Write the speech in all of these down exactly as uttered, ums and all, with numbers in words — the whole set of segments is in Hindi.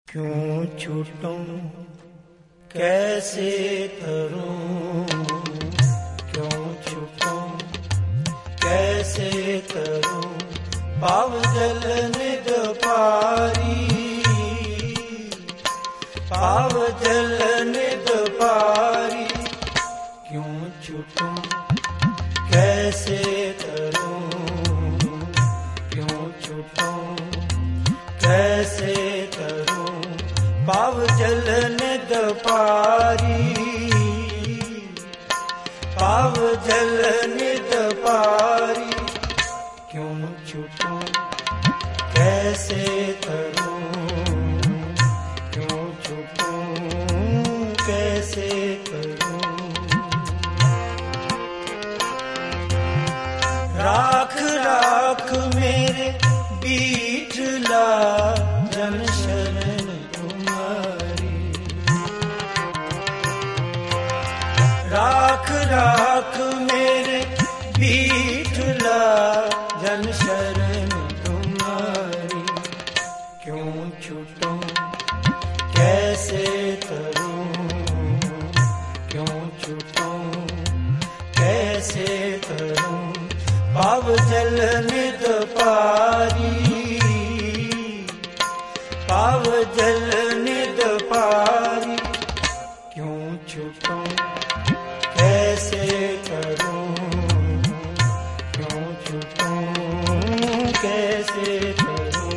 क्यों छूटूं कैसे करूं, क्यों छूटूं कैसे करूं, पाव जल निद पारी, पाव जल निद पारी। क्यों छूटूं कैसे करूं, क्यों छूटूं कैसे करूं, पाव जल निद पारी, पाव जल निद पारी। क्यों छूटूं कैसे करूं, क्यों छूटूं कैसे करूं। राख राख मेरे बीठला जन शरण तुम्हारी, राख राख मेरे बीठला जन शरण तुम्हारी। क्यों छूटूं कैसे करूं, क्यों छूटूं कैसे करूं, पाव जल निद पारी, पाव जल निद पारी। क्यों छूटूं कैसे करूं, क्यों छूटूं कैसे करूं।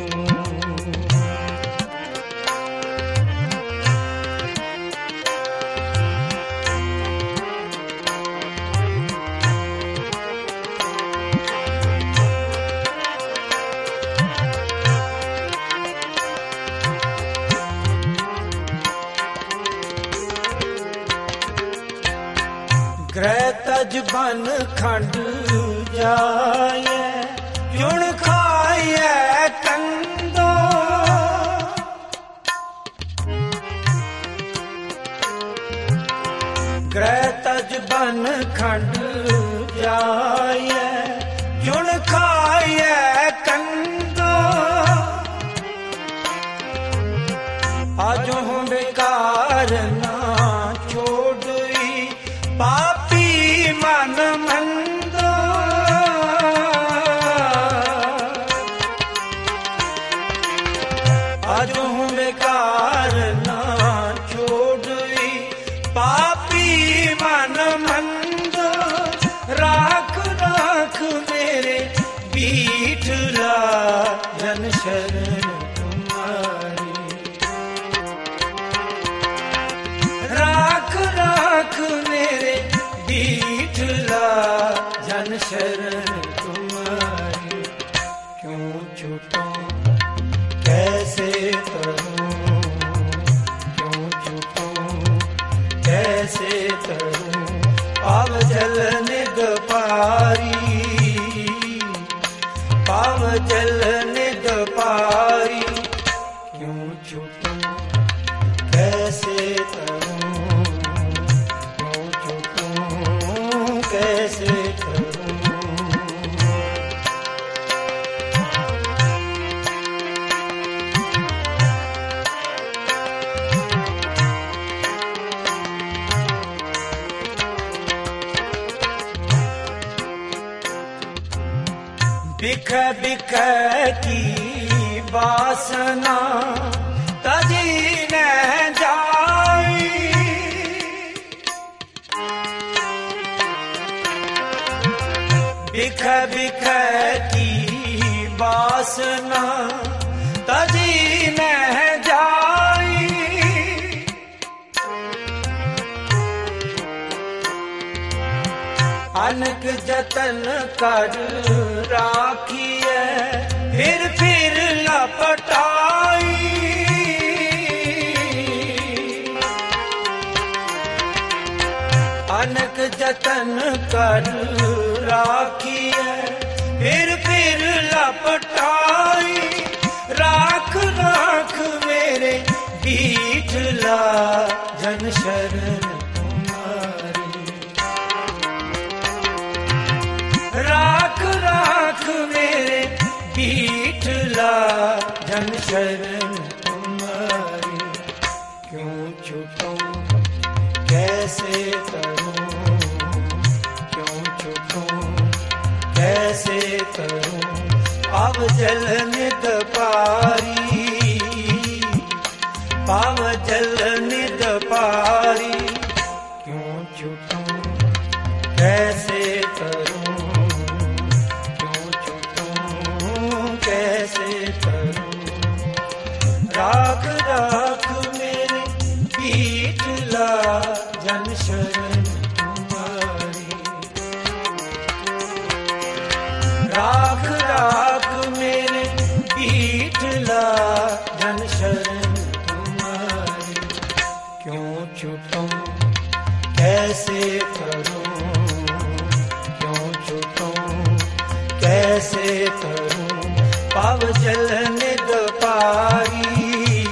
ग्रह तज बन खंड जाए, जुण खाए कंदो, ग्रह तज बन खंड जाए, जुण खाए कंदो। आजो बेकार ना छोड़ी पापी मन मंदो, आजो बेकार ना छोड़ी पापी मन मंदो। राख राख मेरे बीठला जन शरण तुम्हारी, राख राख मेरे बीठला जन शरण तुम्हारी। क्यों छूटूं कैसे करूं, क्यों छूटूं कैसे करूं, पाव जल निद पारी, पाव जल निद पारी। क्यों छूटूं कैसे करूं, क्यों छूटूं कैसे करूं। बिख बिख की वासना तजी न जाई, बिख बिख की वासना तजी न जाई। अनक जतन कर राखिए, फिर फिर लपटाई। अनक जतन कर राखिए, फिर फिर लपटाई। राख राख मेरे बीठला जन शरण तुम्हारी, राख राख मेरे बीठला जन शरण तुम्हारी। पाव जल निद पारी। क्यों छूटूं कैसे करूं, क्यों छूटूं कैसे करूं। राख राख मेरे बीटला जन शरण तुम्हारी। राख राख मेरे बीटला जन शरण तुम्हारी। क्यों छूटूं कैसे करूं, क्यों छूटूं कैसे करूं। पाव जल निद पारी,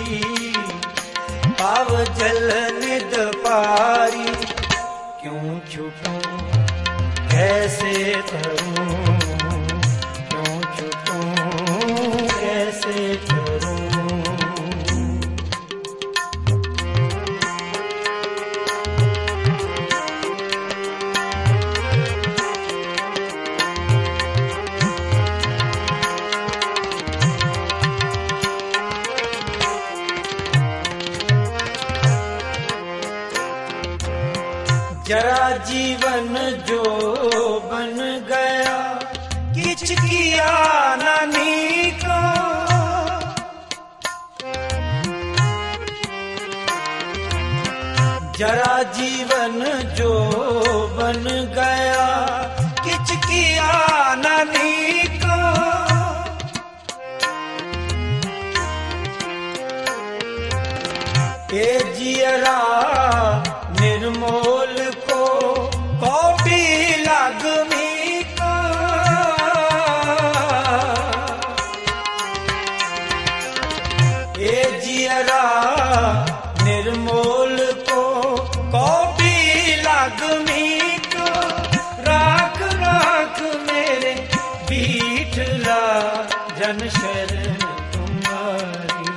पाव जल निद पारी। क्यों छूटूं कैसे करूं, क्यों छूटूं कैसे करूं। जरा जीवन जो बन गया, किछ किया नानी को। जरा जीवन जो बन गया, किछ किया नानी को। ए जियरा निर्मोल को कौटी लागमी को। ए जियरा निर्मोल को कौटी लागमी को। राख राख मेरे बीटला जन शरण तुम्हारी।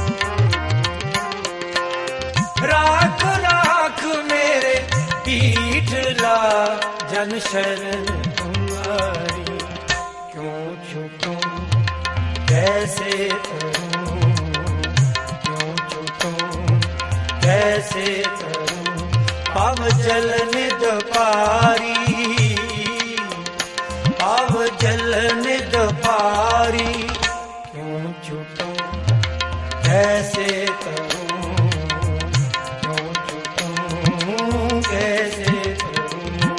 राख राख मेरे बीटला जन शरण तुम्हारी। क्यों छूटूं कैसे करूं, क्यों छूटूं कैसे करूं। पाव जल निद पारी, पाव जल निद पारी। क्यों छूटूं कैसे करूं, क्यों छूटूं कैसे करूं।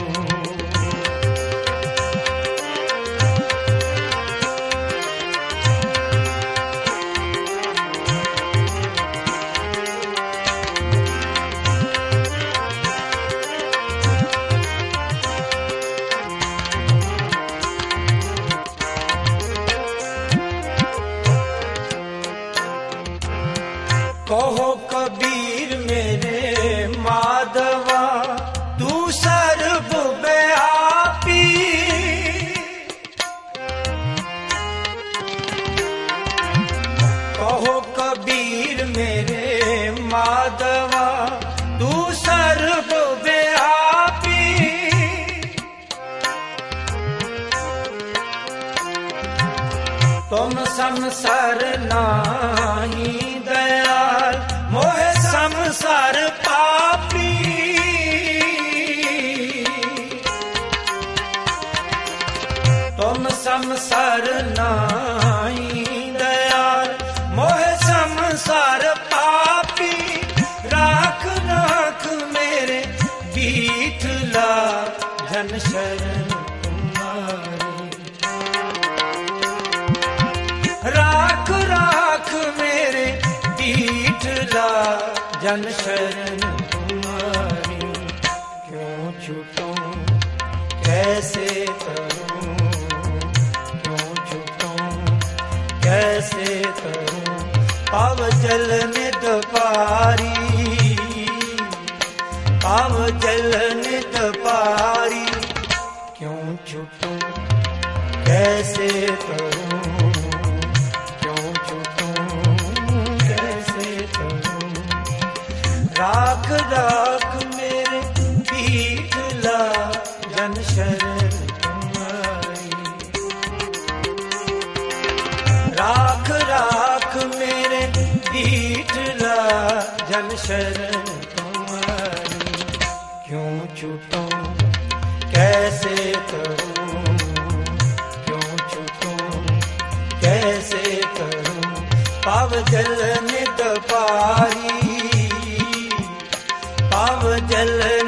कहो कबीर मेरे माधवा, तू सर्वव्यापी। कहो कबीर मेरे माधवा, तू सर्वव्यापी। तुम संसार नाही दयाल, मोहे संसार पापी। तुम संसार नाही दयाल, मोहे संसार पापी। राख राख मेरे बीटला जन शरण तुम्हारी। राख राख मेरे बीटला जन शरण तुम्हारी। क्यों छूटूं कैसे करूं, क्यों छूटूं कैसे करूं। पाव जल निद पारी, पाव जल निद पारी। क्यों छूटूं कैसे करूं, क्यों छूटूं कैसे करूं। राख राख मेरे बीटला जन शरण तुम्हारी। राख राख मेरे बीठला जन शरण तुम्हारी, क्यों छूटूं कैसे करूं, क्यों छूटूं कैसे करूं, पाव जल नित पारी, पाव जल